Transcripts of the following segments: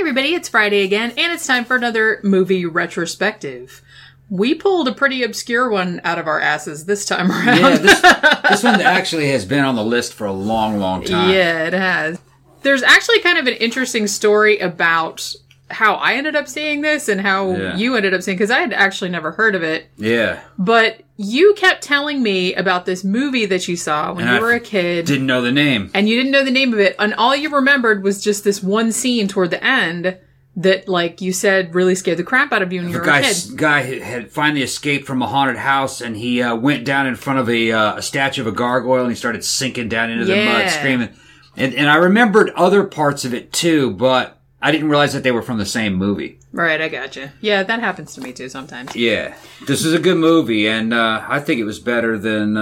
everybody, it's Friday again, and it's time for another movie retrospective. We pulled a pretty obscure one out of our asses this time around. Yeah, this one actually has been on the list for a long, long time. Yeah, it has. There's actually kind of an interesting story about how I ended up seeing this and how you ended up seeing, because I had actually never heard of it. Yeah. But you kept telling me about this movie that you saw when you were a kid. Didn't know the name. And you didn't know the name of it. And all you remembered was just this one scene toward the end that, like you said, really scared the crap out of you when you were a kid. The guy had finally escaped from a haunted house, and he went down in front of a statue of a gargoyle, and he started sinking down into the mud, screaming. And I remembered other parts of it, too, but I didn't realize that they were from the same movie. Right, I gotcha. Yeah, that happens to me, too, sometimes. Yeah. This is a good movie, and I think it was better than...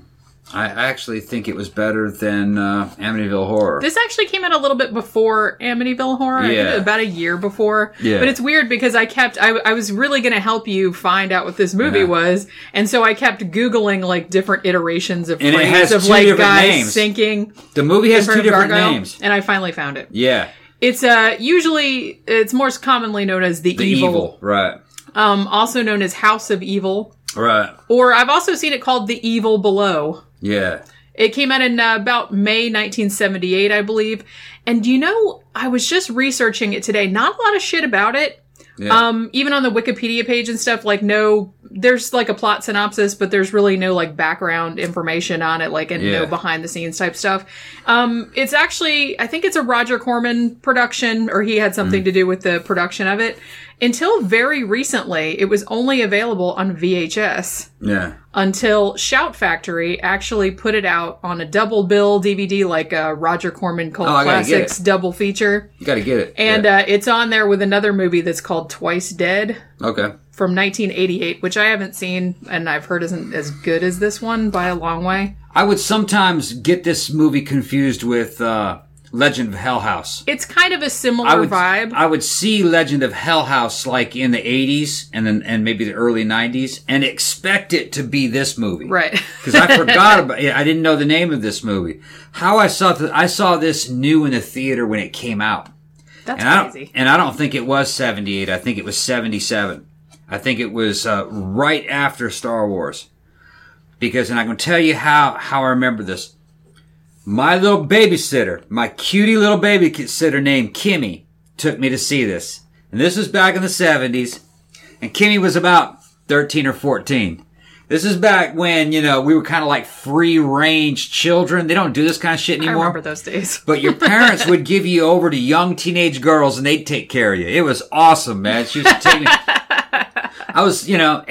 I actually think it was better than Amityville Horror. This actually came out a little bit before Amityville Horror. Yeah. I think about a year before. Yeah. But it's weird because I was really going to help you find out what this movie was. And so I kept Googling like different iterations of and frames it has of two like different guys names. sinking. The movie has two different gargoyle, names. And I finally found it. Yeah. It's usually, it's more commonly known as The Evil. Right. Also known as House of Evil. Right. Or I've also seen it called The Evil Below. Yeah. It came out in about May 1978, I believe. And you know, I was just researching it today. Not a lot of shit about it. Yeah. Even on the Wikipedia page and stuff, like there's like a plot synopsis, but there's really no like background information on it, like, and no behind the scenes type stuff. It's actually, I think it's a Roger Corman production, or he had something to do with the production of it. Until very recently, it was only available on VHS. Yeah. Until Shout Factory actually put it out on a double bill DVD, like a Roger Corman Cult Classics double feature. You gotta get it. And it's on there with another movie that's called Twice Dead. Okay. From 1988, which I haven't seen, and I've heard isn't as good as this one by a long way. I would sometimes get this movie confused with Legend of Hell House. It's kind of a similar vibe. I would see Legend of Hell House like in the 80s and maybe the early 90s and expect it to be this movie. Right. Because I forgot about it. I didn't know the name of this movie. I saw this new in the theater when it came out. That's crazy. And I don't think it was 78. I think it was 77. I think it was right after Star Wars. Because, and I'm going to tell you how I remember this. My little babysitter, my cutie little babysitter named Kimmy, took me to see this. And this was back in the 70s. And Kimmy was about 13 or 14. This is back when, we were kind of like free-range children. They don't do this kind of shit anymore. I remember those days. But your parents would give you over to young teenage girls and they'd take care of you. It was awesome, man. She used to take me... I was, about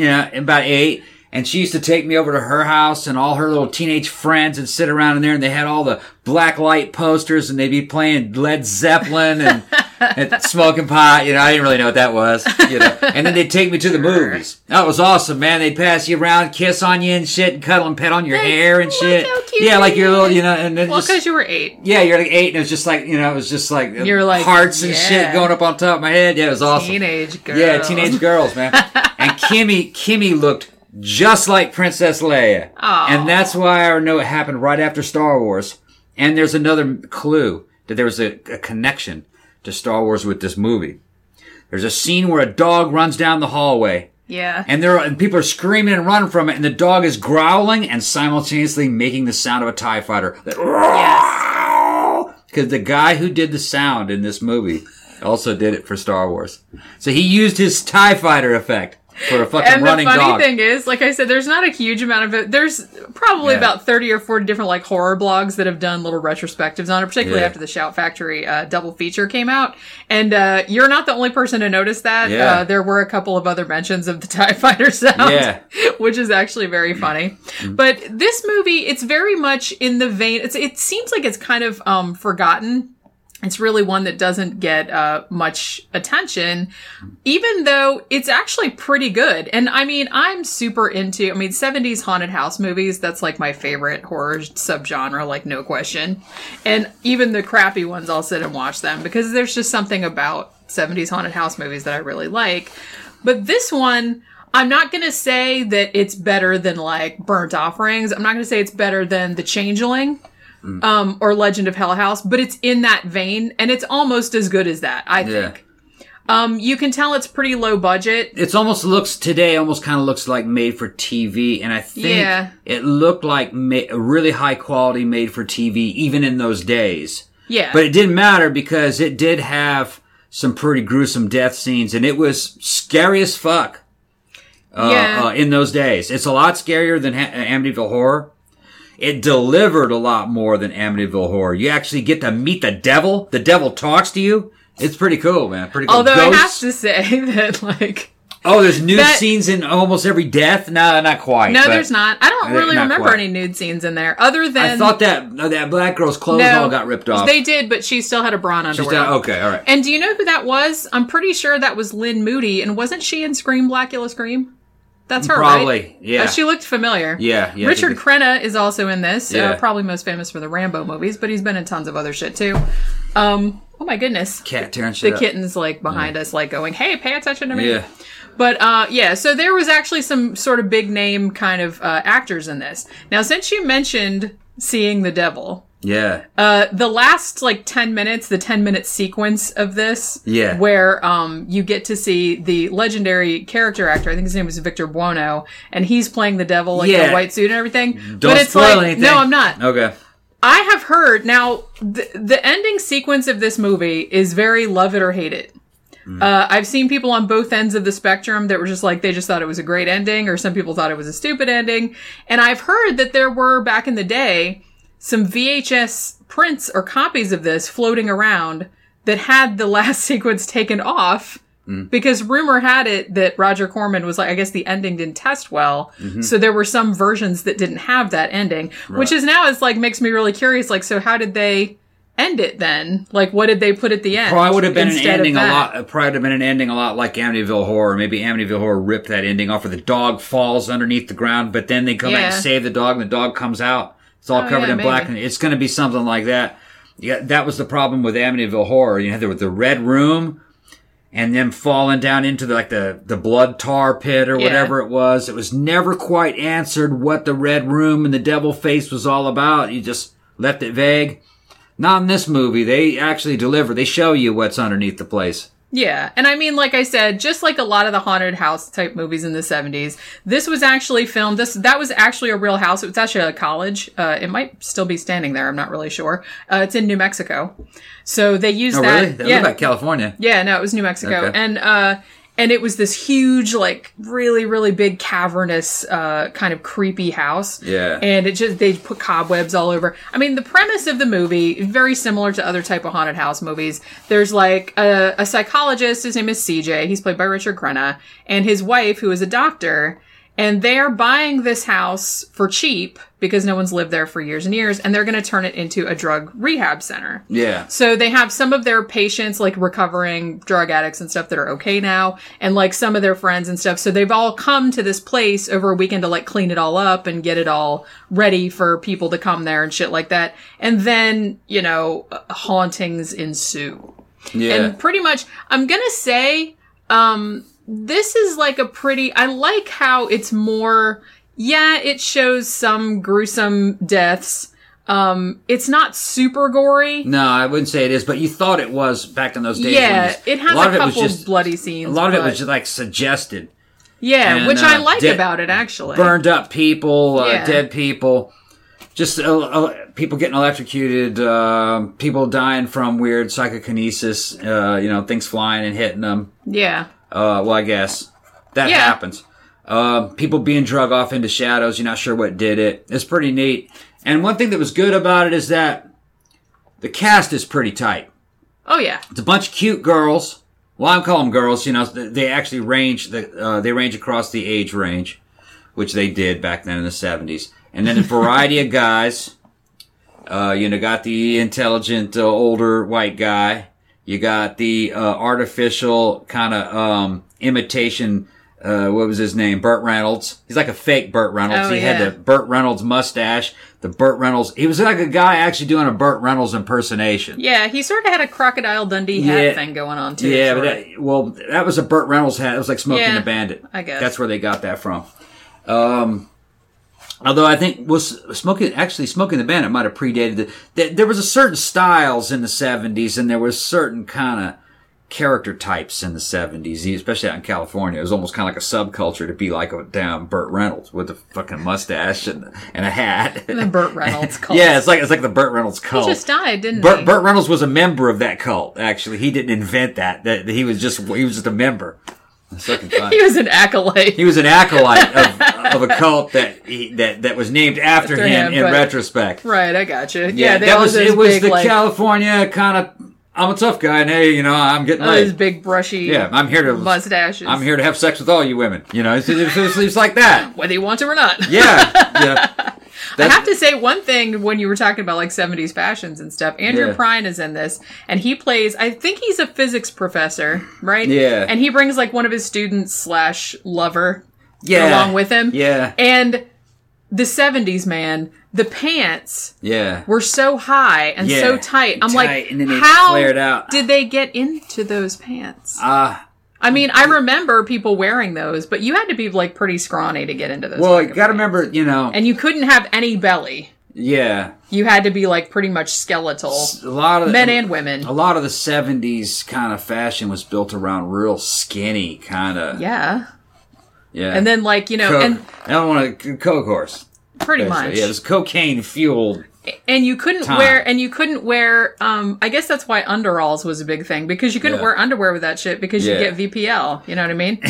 8. And she used to take me over to her house and all her little teenage friends and sit around in there and they had all the black light posters and they'd be playing Led Zeppelin and smoking pot. I didn't really know what that was, And then they'd take me to the movies. That was awesome, man. They'd pass you around, kiss on you and shit and cuddle and pet on your hair and shit. How cute. Yeah, like your little, and then well, because you were 8. Yeah, you're like 8 and it was just like, it was just like, you're like hearts and shit going up on top of my head. Yeah, it was awesome. Teenage girls. Yeah, teenage girls, man. And Kimmy looked just like Princess Leia. Aww. And that's why I know it happened right after Star Wars. And there's another clue that there was a connection to Star Wars with this movie. There's a scene where a dog runs down the hallway. Yeah. And people are screaming and running from it, and the dog is growling and simultaneously making the sound of a TIE fighter. Yes. Because the guy who did the sound in this movie also did it for Star Wars. So he used his TIE fighter effect for a fucking running dog. And the funny thing is, like I said, there's not a huge amount of it. There's probably about 30 or 40 different like horror blogs that have done little retrospectives on it, particularly after the Shout Factory double feature came out. And you're not the only person to notice that. Yeah. There were a couple of other mentions of the TIE fighter sound, which is actually very funny. But this movie, it's very much in the vein. It seems like it's kind of forgotten. It's really one that doesn't get much attention, even though it's actually pretty good. And I mean, I'm super into, 70s haunted house movies. That's like my favorite horror subgenre, like no question. And even the crappy ones, I'll sit and watch them because there's just something about 70s haunted house movies that I really like. But this one, I'm not going to say that it's better than like Burnt Offerings. I'm not going to say it's better than The Changeling. or Legend of Hell House, but it's in that vein, and it's almost as good as that, I think. You can tell it's pretty low budget. It almost kind of looks like made for TV, and I think it looked like a really high quality made for TV even in those days. Yeah. But it didn't matter because it did have some pretty gruesome death scenes, and it was scary as fuck in those days. It's a lot scarier than Amityville Horror. It delivered a lot more than Amityville Horror. You actually get to meet the devil. The devil talks to you. It's pretty cool, man. Pretty cool. Although I have to say that, like... Oh, there's nude scenes in almost every death? No, not quite. No, there's not. I don't really remember any nude scenes in there, other than... I thought that black girl's clothes all got ripped off. They did, but she still had a bra and underwear. Okay, all right. And do you know who that was? I'm pretty sure that was Lynn Moody, and wasn't she in Scream, Blackula Scream? That's her, probably, right? Yeah. She looked familiar. Yeah. Richard Crenna is also in this. Probably most famous for the Rambo movies, but he's been in tons of other shit, too. Oh my goodness. Cat tearing shit up. The kitten's like behind us, like going, hey, pay attention to me. Yeah. But, so there was actually some sort of big name kind of actors in this. Now, since you mentioned seeing the devil. Yeah. The last, 10 minutes, the 10-minute sequence of this. Yeah. Where, you get to see the legendary character actor, I think his name was Victor Buono, and he's playing the devil, in a white suit and everything. Don't spoil anything. No, I'm not. Okay. I have heard, now, the ending sequence of this movie is very love it or hate it. I've seen people on both ends of the spectrum that were just like, they just thought it was a great ending, or some people thought it was a stupid ending. And I've heard that there were, back in the day, some VHS prints or copies of this floating around that had the last sequence taken off. Because rumor had it that Roger Corman was like, I guess the ending didn't test well. So there were some versions that didn't have that ending, which is now makes me really curious. So how did they end it then? What did they put at the end? Probably would have been an ending a lot like Amityville Horror. Maybe Amityville Horror ripped that ending off where the dog falls underneath the ground, but then they come back and save the dog and the dog comes out. It's all covered in black, and it's going to be something like that. Yeah, that was the problem with Amityville Horror. You had the Red Room, and them falling down into the blood tar pit or whatever it was. It was never quite answered what the Red Room and the devil face was all about. You just left it vague. Not in this movie. They actually deliver. They show you what's underneath the place. Yeah. And I mean, like I said, just like a lot of the haunted house type movies in the 70s, this was actually filmed. That was actually a real house. It was actually a college. It might still be standing there. I'm not really sure. It's in New Mexico. So they used that. Oh, really? That looked like California. Yeah, no, it was New Mexico. Okay. And it was this huge, really, really big, cavernous, kind of creepy house. Yeah. And they put cobwebs all over. I mean, the premise of the movie, very similar to other type of haunted house movies. There's a psychologist, his name is CJ, he's played by Richard Crenna, and his wife, who is a doctor, and they're buying this house for cheap because no one's lived there for years and years, and they're going to turn it into a drug rehab center. Yeah. So they have some of their patients, recovering drug addicts and stuff that are okay now, and some of their friends and stuff. So they've all come to this place over a weekend to clean it all up and get it all ready for people to come there and shit like that. And then, hauntings ensue. Yeah. And pretty much, I'm going to say, this is I like how it's more, it shows some gruesome deaths. It's not super gory. No, I wouldn't say it is, but you thought it was back in those days. Yeah, it has a couple bloody scenes. A lot of it was just suggested. Yeah, and, which I like about it, actually. Burned up people, dead people. Just people getting electrocuted, people dying from weird psychokinesis, things flying and hitting them. Yeah. I guess that happens. People being drug off into shadows. You're not sure what did it. It's pretty neat. And one thing that was good about it is that the cast is pretty tight. Oh yeah. It's a bunch of cute girls. Well, I call them girls. They actually range. They range across the age range, which they did back then in the 70s. And then a variety of guys. Got the intelligent older white guy. You got the artificial kind of imitation, what was his name? Burt Reynolds. He's like a fake Burt Reynolds. He had the Burt Reynolds mustache. He was like a guy actually doing a Burt Reynolds impersonation. Yeah, he sort of had a Crocodile Dundee hat thing going on too. Yeah, but that was a Burt Reynolds hat. It was like Smokey and the Bandit. I guess. That's where they got that from. Although I think Smoking the Bandit might have predated there was a certain styles in the 70s, and there was certain kind of character types in the 70s, especially out in California. It was almost kind of like a subculture to be like a damn Burt Reynolds with a fucking mustache and a hat. The Burt Reynolds cult. Yeah, it's like the Burt Reynolds cult. He just died, didn't he? Burt Reynolds was a member of that cult. Actually, he didn't invent that. He was just a member. He was an acolyte. He was an acolyte of a cult that was named after him in retrospect. Right, I gotcha. Yeah, it was the California kind of. I'm a tough guy, and hey, I'm getting laid. His big brushy. Yeah, I'm here to mustaches. I'm here to have sex with all you women. It's like that, whether you want to or not. Yeah. I have to say one thing when you were talking about like 70s fashions and stuff. Andrew Prine is in this, and he plays. I think he's a physics professor, right? Yeah. And he brings like one of his students / lover, along with him. Yeah. And the 70s, man. The pants were so high and so tight. I'm like, and then they how flared out. Did they get into those pants? I mean, I remember people wearing those, but you had to be like pretty scrawny to get into those. Well, you got to remember, And you couldn't have any belly. Yeah. You had to be like pretty much skeletal. A lot of men and women. A lot of the 70s kind of fashion was built around real skinny kind of. Yeah. Yeah. And then like, and I don't want to Coke horse. Pretty much. Yeah, it was cocaine fueled. And you couldn't wear, I guess that's why underalls was a big thing, because you couldn't wear underwear with that shit because you get VPL. You know what I mean?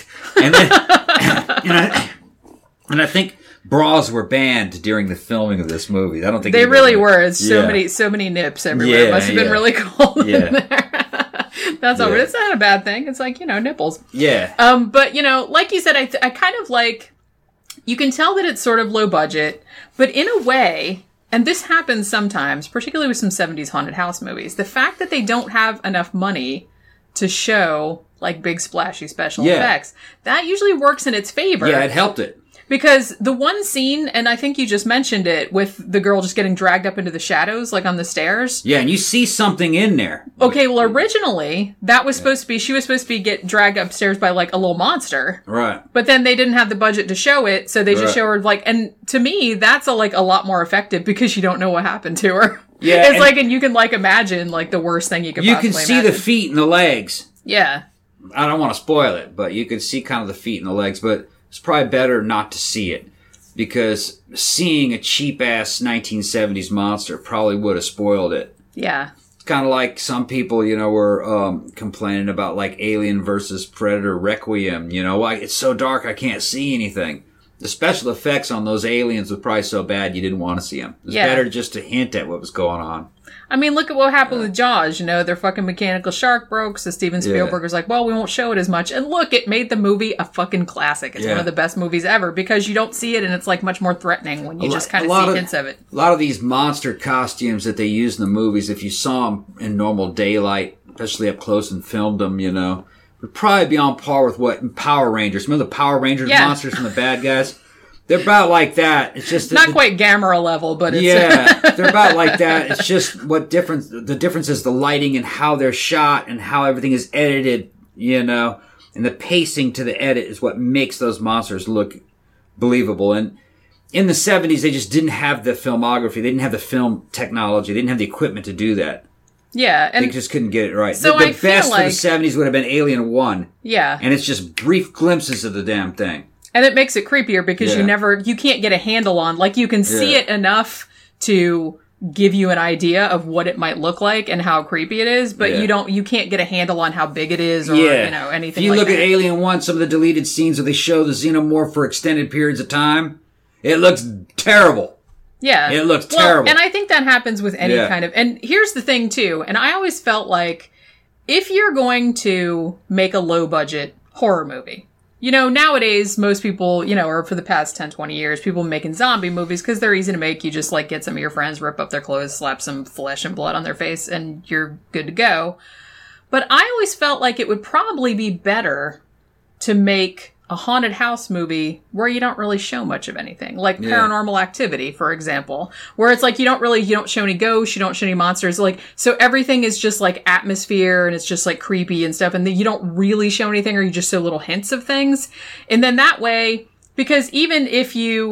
and I think bras were banned during the filming of this movie. I don't think they really were. It's so many nips everywhere. It must have been really cold in there. That's all. It's not a bad thing. It's like, nipples. Yeah. But like you said, I kind of like, you can tell that it's sort of low budget, but in a way, and this happens sometimes, particularly with some 70s haunted house movies, the fact that they don't have enough money to show like big splashy special effects, that usually works in its favor. Yeah, it helped it. Because the one scene, and I think you just mentioned it, with the girl just getting dragged up into the shadows, like on the stairs. Yeah, and you see something in there. Okay, well, originally, that was supposed to be, she was supposed to get dragged upstairs by like a little monster. Right. But then they didn't have the budget to show it, so they just show her like, and to me, that's a lot more effective because you don't know what happened to her. Yeah. It's like, and you can like imagine like the worst thing you could possibly imagine. You can see the feet and the legs. Yeah. I don't want to spoil it, but you can see kind of the feet and the legs, but it's probably better not to see it, because seeing a cheap-ass 1970s monster probably would have spoiled it. Yeah. It's kind of like some people, were complaining about, like, Alien versus Predator Requiem. Like, it's so dark I can't see anything. The special effects on those aliens were probably so bad you didn't want to see them. It was better just to hint at what was going on. I mean, look at what happened with Jaws. Their fucking mechanical shark broke, so Steven Spielberg was like, well, we won't show it as much. And look, it made the movie a fucking classic. It's one of the best movies ever, because you don't see it, and it's like much more threatening when you just kind of see hints of it. A lot of these monster costumes that they use in the movies, if you saw them in normal daylight, especially up close and filmed them, would probably be on par with what in Power Rangers. Remember the Power Rangers monsters from the bad guys? They're about like that. It's just not quite Gamera level, but it's they're about like that. It's just the difference is the lighting and how they're shot and how everything is edited, and the pacing to the edit is what makes those monsters look believable. And in the 70s, they just didn't have the filmography. They didn't have the film technology. They didn't have the equipment to do that. Yeah. And they just couldn't get it right. So the best for the 70s would have been Alien 1. Yeah. And it's just brief glimpses of the damn thing. And it makes it creepier because you can't get a handle on, like, you can see it enough to give you an idea of what it might look like and how creepy it is, but you can't get a handle on how big it is or, anything like that. If you look at Alien 1, some of the deleted scenes where they show the xenomorph for extended periods of time, it looks terrible. Yeah. It looks terrible. And I think that happens with any kind of, and here's the thing too, and I always felt like, if you're going to make a low budget horror movie, nowadays, most people, or for the past 10, 20 years, people making zombie movies because they're easy to make. You just, like, get some of your friends, rip up their clothes, slap some flesh and blood on their face, and you're good to go. But I always felt like it would probably be better to make a haunted house movie where you don't really show much of anything. Like Paranormal Activity, for example, where it's like you don't show any ghosts, you don't show any monsters. Like, so everything is just like atmosphere and it's just like creepy and stuff. And then you don't really show anything, or you just show little hints of things. And then that way, because even if you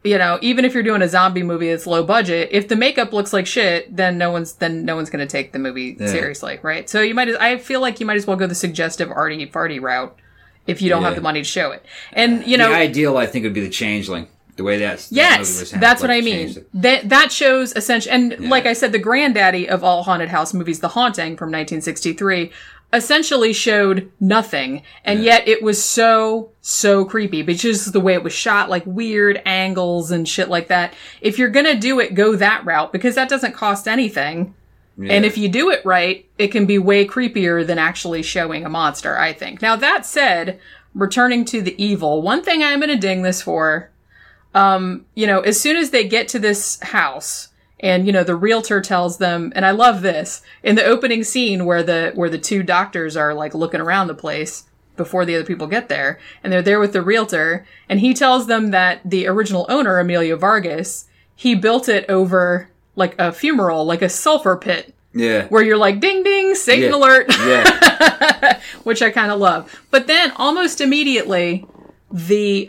you know, even if you're doing a zombie movie that's low budget, if the makeup looks like shit, then no one's going to take the movie seriously, right? So I feel like you might as well go the suggestive arty farty route if you don't have the money to show it. And you know, the ideal I think would be The Changeling. The way that movie was handled, that's what I mean. That shows essentially, and like I said, the granddaddy of all haunted house movies, The Haunting from 1963. Essentially showed nothing, and yet it was so creepy, because the way it was shot, like weird angles and shit like that. If you're gonna do it, go that route, because that doesn't cost anything. Yeah. And if you do it right, it can be way creepier than actually showing a monster, I think. Now, that said, returning to the evil, one thing I'm gonna ding this for, you know, as soon as they get to this house, and, you know, the realtor tells them, and I love this, in the opening scene where the two doctors are, like, looking around the place before the other people get there, and they're there with the realtor, and he tells them that the original owner, Emilio Vargas, he built it over, like, a fumarole, like a sulfur pit. Yeah. Where you're like, ding, ding, Satan alert. Yeah. Which I kind of love. But then, almost immediately, the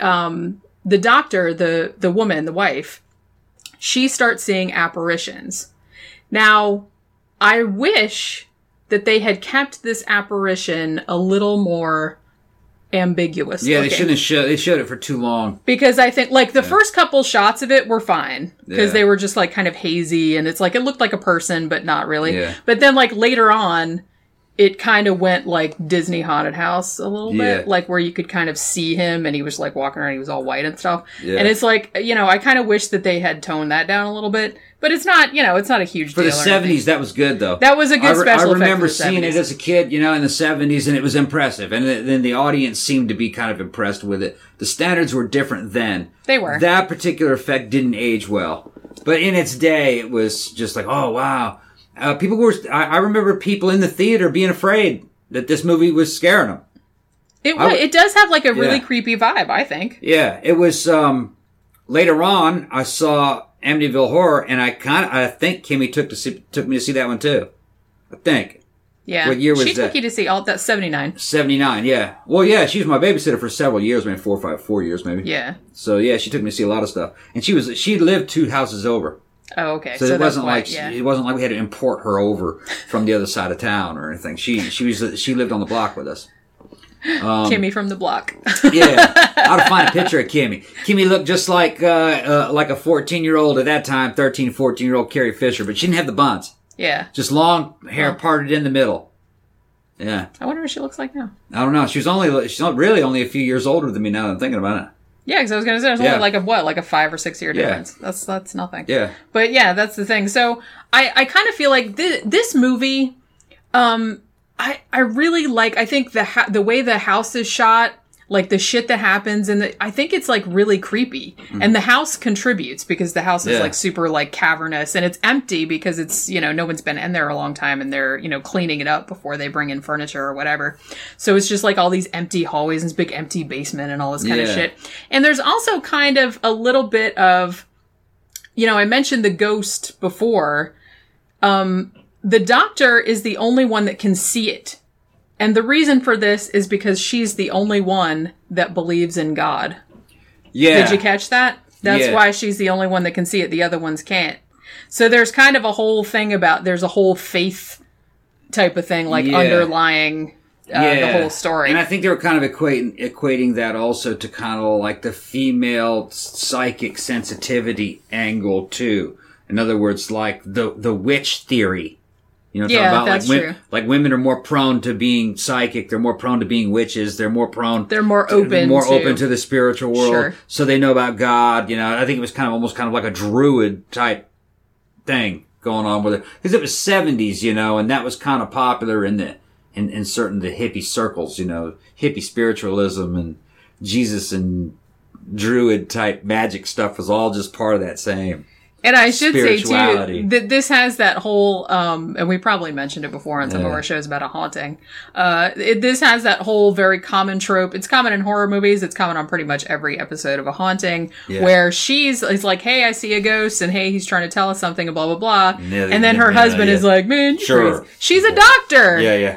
doctor, the woman, the wife, she starts seeing apparitions. Now, I wish that they had kept this apparition a little more ambiguous. Yeah, looking. They shouldn't have they showed it for too long. Because I think, like, the first couple shots of it were fine. Because they were just, like, kind of hazy, and it's like, it looked like a person, but not really. Yeah. But then, like, later on, it kind of went like Disney Haunted House a little bit, like where you could kind of see him and he was like walking around, he was all white and stuff. Yeah. And it's like, you know, I kind of wish that they had toned that down a little bit, but it's not, you know, it's not a huge deal. For the 70s, that was good though. That was a good special effect. I remember seeing it as a kid, you know, in the 70s, and it was impressive. And then the audience seemed to be kind of impressed with it. The standards were different then. They were. That particular effect didn't age well. But in its day, it was just like, oh, wow. People were, I remember people in the theater being afraid that this movie was scaring them. It does have like a really creepy vibe, I think. Yeah, it was, later on, I saw Amityville Horror, and I think Kimmy took me to see that one too. I think. Yeah. What year was that? She took you to see that's 79. 79, yeah. Well, yeah, she was my babysitter for several years, maybe 4 years maybe. Yeah. So yeah, she took me to see a lot of stuff. And she lived 2 houses over. Oh, okay. So it wasn't like we had to import her over from the other side of town or anything. She lived on the block with us. Kimmy from the block. Yeah, I ought to find a picture of Kimmy. Kimmy looked just like a 14-year-old at that time, 13, 14-year-old Carrie Fisher, but she didn't have the buns. Yeah, just long hair parted in the middle. Yeah, I wonder what she looks like now. I don't know. She's really only a few years older than me now that I'm thinking about it. Yeah, because I was going to say, there's only like a 5 or 6 year difference. Yeah. That's nothing. Yeah. But yeah, that's the thing. So I kind of feel like this movie, I really like, I think the way the house is shot, like the shit that happens, and I think it's like really creepy. Mm-hmm. And the house contributes because the house is like super like cavernous, and it's empty because it's, you know, no one's been in there a long time and they're, you know, cleaning it up before they bring in furniture or whatever. So it's just like all these empty hallways and this big empty basement and all this kind of shit. And there's also kind of a little bit of, you know, I mentioned the ghost before. The doctor is the only one that can see it. And the reason for this is because she's the only one that believes in God. Yeah. Did you catch that? That's why she's the only one that can see it. The other ones can't. So there's kind of a whole thing about, there's a whole faith type of thing, like underlying the whole story. And I think they were kind of equating that also to kind of like the female psychic sensitivity angle too. In other words, like the witch theory. You know, about that's true. Like women are more prone to being psychic. They're more prone to being witches. They're more open to the spiritual world. Sure. So they know about God. You know, I think it was almost like a druid type thing going on with it. Because it was 70s, you know, and that was kind of popular in certain the hippie circles, you know, hippie spiritualism and Jesus and druid type magic stuff was all just part of that same. And I should say, too, that this has that whole, and we probably mentioned it before on some of our shows about a haunting. This has that whole very common trope. It's common in horror movies. It's common on pretty much every episode of a haunting, where it's like, hey, I see a ghost, and hey, he's trying to tell us something, and blah, blah, blah. And then her husband is like, man, you're crazy. She's a doctor. Yeah, yeah.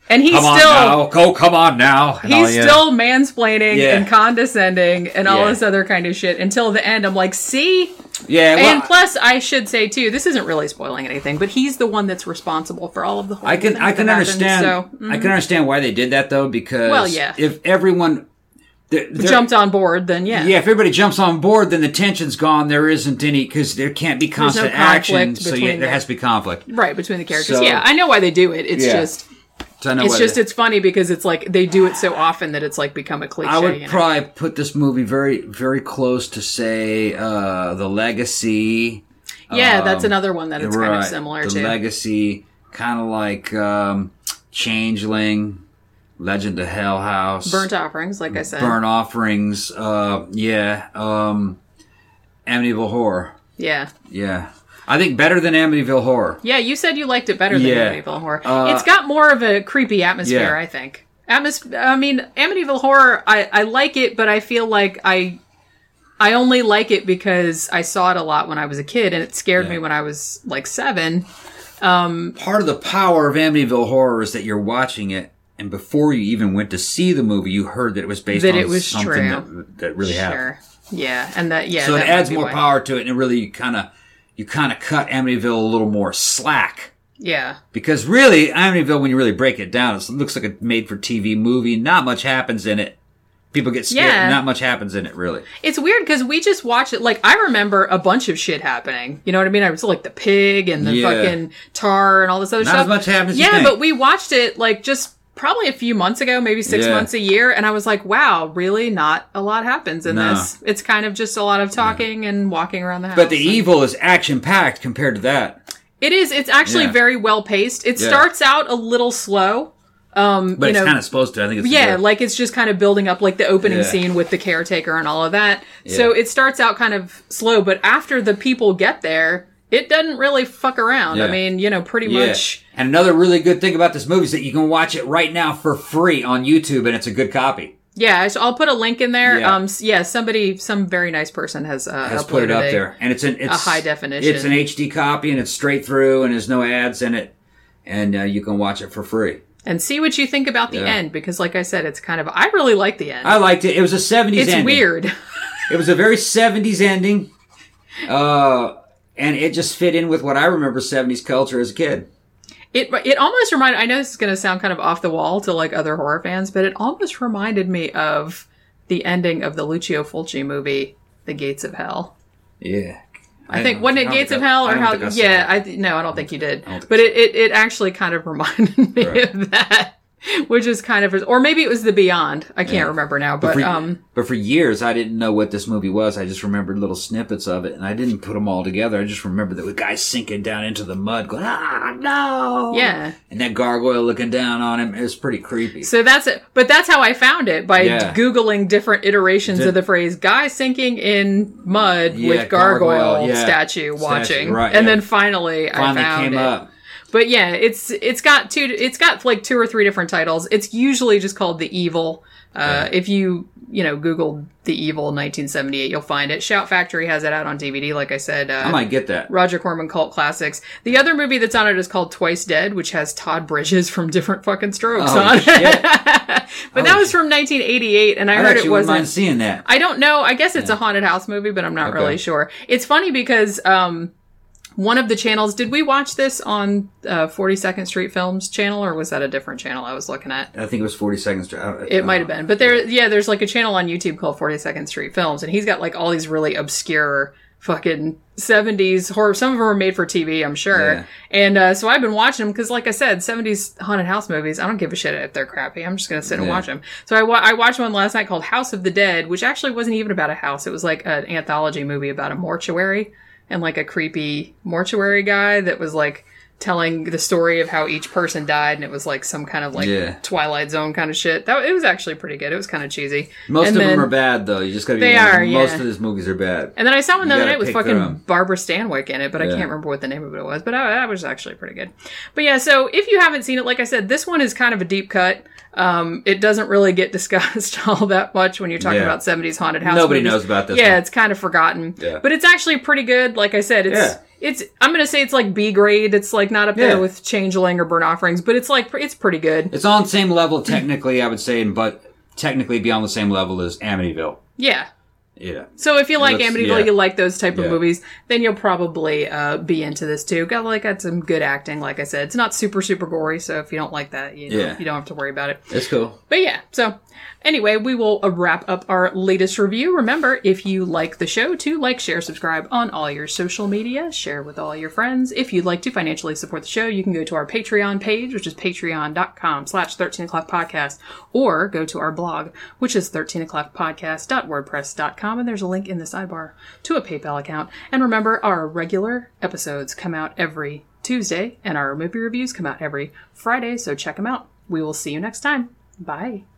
And he's come still on now. Come on now. He's still mansplaining and condescending and all this other kind of shit until the end. I'm like, see? Yeah. Well, and plus, I should say too, this isn't really spoiling anything, but he's the one that's responsible for all of the horrible I can understand. So, I can understand why they did that though, because if everyone jumped on board, then yeah, if everybody jumps on board, then the tension's gone. There isn't any, because there can't be constant action, so there has to be conflict, right, between the characters. So, yeah, I know why they do it. It's just. It's funny because it's like they do it so often that it's like become a cliche. I would probably put this movie very, very close to, say, The Legacy. Yeah, that's another one that it's kind of similar to. The Legacy, kind of like Changeling, Legend of Hell House. Burnt Offerings, like I said. Burnt Offerings, Amityville Horror. Yeah. Yeah. I think better than Amityville Horror. Yeah, you said you liked it better than Amityville Horror. It's got more of a creepy atmosphere, I think. Amityville Horror, I like it, but I feel like I only like it because I saw it a lot when I was a kid, and it scared me when I was like 7. Part of the power of Amityville Horror is that you're watching it, and before you even went to see the movie, you heard that it was based on something that really happened. Yeah, and so it adds more power to it, and it really you kind of cut Amityville a little more slack. Yeah. Because really, Amityville, when you really break it down, it looks like a made-for-TV movie. Not much happens in it. People get scared. Yeah. Not much happens in it, really. It's weird because we just watched it. Like, I remember a bunch of shit happening. You know what I mean? I was like the pig and the fucking tar and all this other stuff. Not as much happens. Yeah, but we watched it like just probably a few months ago, maybe 6 months a year. And I was like, wow, really not a lot happens in this. It's kind of just a lot of talking and walking around the house. But the evil is action-packed compared to that. It is. It's actually very well paced. It starts out a little slow. But it's kind of supposed to. I think it's like it's just kind of building up, like the opening scene with the caretaker and all of that. Yeah. So it starts out kind of slow, but after the people get there, it doesn't really fuck around. I mean, pretty much. And another really good thing about this movie is that you can watch it right now for free on YouTube, and it's a good copy. Yeah, so I'll put a link in there. Some very nice person has put it up there, and it's a high definition. It's an HD copy, and it's straight through, and there's no ads in it, and you can watch it for free. And see what you think about the end, because like I said, it's kind of, I really like the end. I liked it. It was a 70s ending. It's weird. It was a very 70s ending, and it just fit in with what I remember 70s culture as a kid. It almost reminded, I know this is going to sound kind of off the wall to like other horror fans, but it almost reminded me of the ending of the Lucio Fulci movie, The Gates of Hell. Yeah. I think, wasn't it Gates of Hell? Or how? Yeah, I don't think you did. But it actually kind of reminded me of that. Which is kind of, or maybe it was The Beyond. I can't remember now, but for years I didn't know what this movie was. I just remembered little snippets of it, and I didn't put them all together. I just remembered that the guy sinking down into the mud, going, no, yeah, and that gargoyle looking down on him. It was pretty creepy. So that's it. But that's how I found it, by googling different iterations of the phrase "guy sinking in mud with gargoyle statue watching," right, and then finally I found it. Up. But yeah, it's got like 2 or 3 different titles. It's usually just called The Evil. If you Google The Evil 1978, you'll find it. Shout Factory has it out on DVD, like I said. I might get that. Roger Corman Cult Classics. The other movie that's on it is called Twice Dead, which has Todd Bridges from Different Fucking Strokes on it. But that was from 1988, and I heard it wasn't. Mind seeing that. I don't know. I guess it's a haunted house movie, but I'm not really sure. It's funny because one of the channels, did we watch this on 42nd Street Films channel, or was that a different channel I was looking at? I think it was 42nd Street. It might have been. But there's like a channel on YouTube called 42nd Street Films, and he's got like all these really obscure fucking 70s horror. Some of them are made for TV, I'm sure. Yeah. And so I've been watching them because, like I said, 70s haunted house movies, I don't give a shit if they're crappy. I'm just going to sit and watch them. So I watched one last night called House of the Dead, which actually wasn't even about a house. It was like an anthology movie about a mortuary. And like a creepy mortuary guy that was like telling the story of how each person died, and it was like some kind of like Twilight Zone kind of shit. It was actually pretty good. It was kind of cheesy. Most of them are bad though. You just gotta be most of these movies are bad. And then I saw one the other night with fucking Barbara Stanwyck in it, but I can't remember what the name of it was. But that was actually pretty good. But yeah, so if you haven't seen it, like I said, this one is kind of a deep cut. It doesn't really get discussed all that much when you're talking about 70s haunted house Nobody movies. knows about this one. one. It's kind of forgotten. Yeah. But it's actually pretty good. Like I said, it's I'm going to say it's like B grade. It's like not up there with Changeling or Burnt Offerings, but it's like, it's pretty good. It's on the same level technically, I would say, but technically be on the same level as Amityville. Yeah. Yeah. So if you like Amityville, you like those type of movies, then you'll probably be into this too. Got some good acting, like I said. It's not super, super gory, so if you don't like that, you don't have to worry about it. It's cool. But yeah, so anyway, we will wrap up our latest review. Remember, if you like the show, to like, share, subscribe on all your social media, share with all your friends. If you'd like to financially support the show, you can go to our Patreon page, which is patreon.com/13o'clockpodcast, or go to our blog, which is 13o'clockpodcast.wordpress.com, and there's a link in the sidebar to a PayPal account. And remember, our regular episodes come out every Tuesday, and our movie reviews come out every Friday, so check them out. We will see you next time. Bye.